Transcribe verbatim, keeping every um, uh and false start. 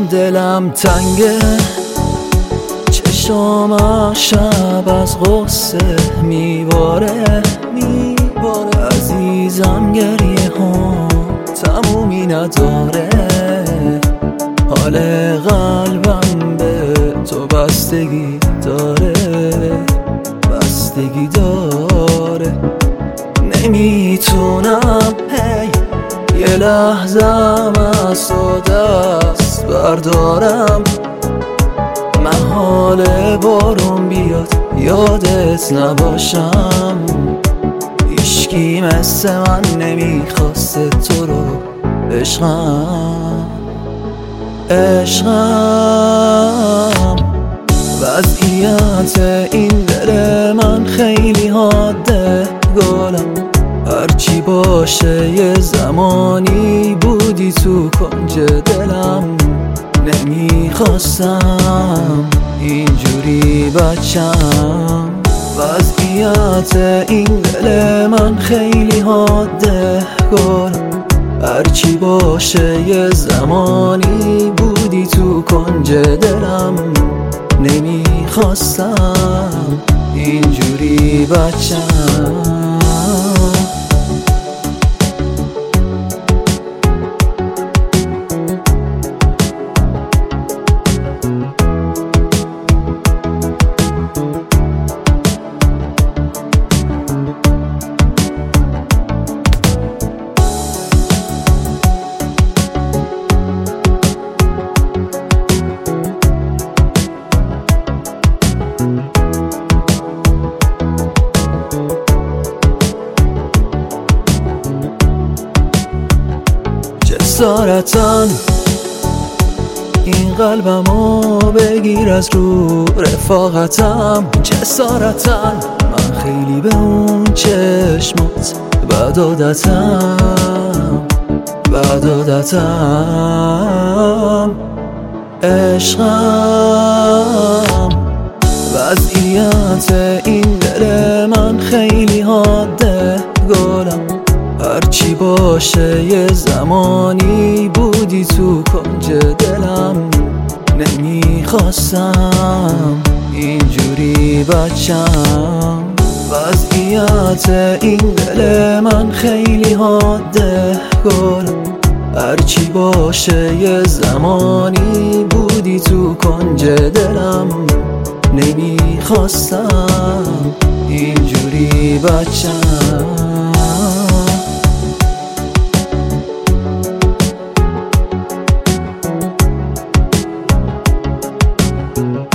دلم تنگه، چشام شب از غصه میباره میباره عزیزم گریه هم تمومی نداره، حال قلبم به تو بستگی داره بستگی داره. نمیتونم هی یه لحظم از تو دست بردارم، محاله بارون بیاد یادت نباشم، هیچکی مثل من نمیخواسته تو رو. عشقم عشقم وضعیت این دل من خیلی حاده گلم، هرچی باشه یه زمانی بودی تو کنج دلم، نمیخواستم اینجوری بچم. وضعیت این دل من خیلی حاده گلم، هرچی باشه یه زمانی بودی تو کنج دلم، نمیخواستم اینجوری بچم. جسارتاً این قلبمو بگیر از رو رفاقتم، جسارتاً من خیلی به اون چشمات بد عادتم بد عادتم. عشقم وضعیت این دل من خیلی حاده گلم، هرچی باشه یه زمانی بودی تو کنج دلم، نمیخواستم اینجوری بچم. وضعیت این دل من خیلی حاده گلم، هرچی باشه یه زمانی بودی تو کنج دلم، نمیخواستم اینجوری بچم.